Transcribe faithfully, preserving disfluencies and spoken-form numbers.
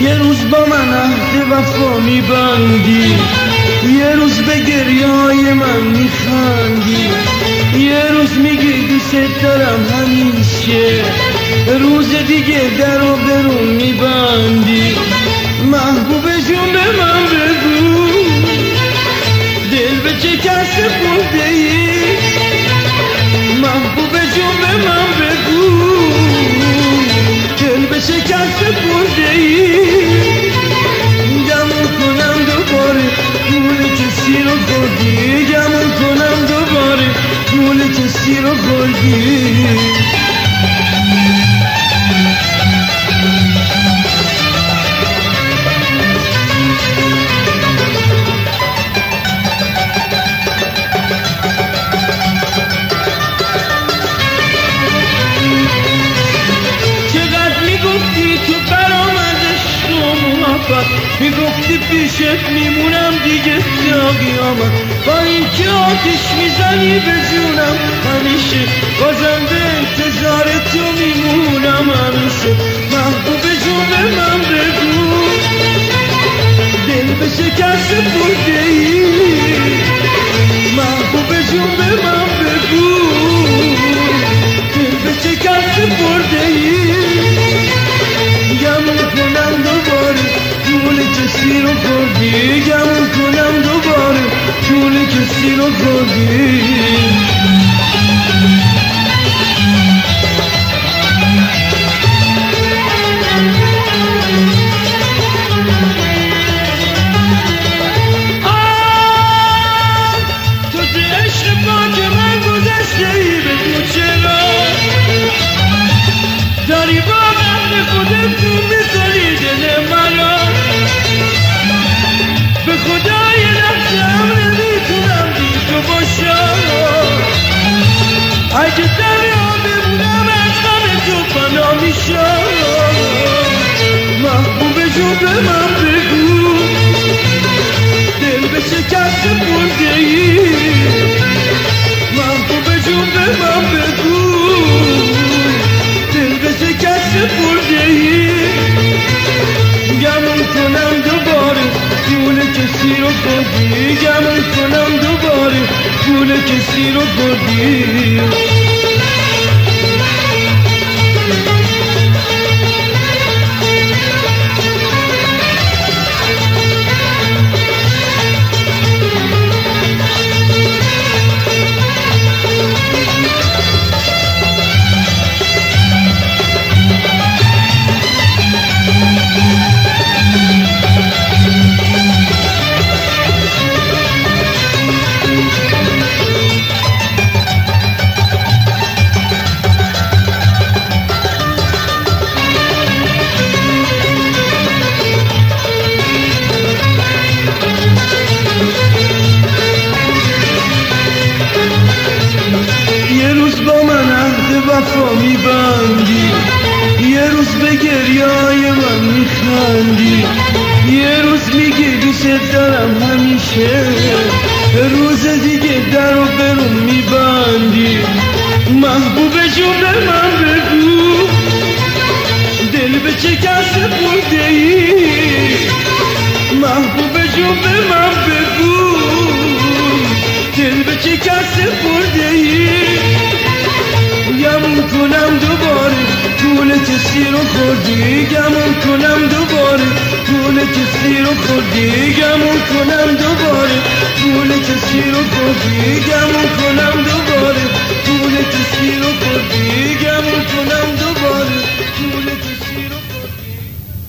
یه روز با من عهد وفا میبندی، یه روز به گریه‌های من میخندی، یه روز میگی دوست دارم همیشه، روز دیگه در و برون میبندی. محبوب جون به من بگو دل به چه کس سپرده ای، محبوب جون به من بگو دل به چه کس سپرده ای. گمون کنم دوباره گول کسی رو خوردی، گمون کنم دوباره گول کسی رو خوردی. میگفتی پیشت میمونم دیگه تا قیامت، با اینکه آتیش میزنی به جونم همیشه، بازم به انتظار تو میمونم همیشه. محبوب جون به من بگو دل به شکست سپرده ای، محبوب جون به من بگو دل به شکست سپرده ای. گمون کنم دوباره گول کسی رو خوردی، گمون کنم دوباره گول کسی رو خوردی. تو تو عشق پاک من گذشته ای، بگو چرا داری با من خودت تو میذاری دل منو. به خدای نفسم نمیتونم بی تو باشم، اگه تنها بمونم از غم تو فنا میشم. محبوب جون به من بگو دل به شکست سپرده ای، محبوب جون به من بگو دل به شکست سپرده ای. گمون کنم دوباره گول کسی رو خوردی، گمون کنم دوباره گول کسی رو خوردی. وفا میبندی، یه روز به گریه‌های من میخندی، یه روز میگی دوست دارم همیشه، روز دیگه در و برون میبندی. محبوب جون به من بگو دل به چه کس سپرده ای، محبوب جون به من بگو دل به چه کس سپرده ای. گمون کنم دوباره گول کسی رو خوردی، گمون کنم دوباره گول کسی رو خوردی، گمون کنم دوباره گول کسی رو خوردی، گمون کنم دوباره گول کسی رو خوردی، گمون کنم دوباره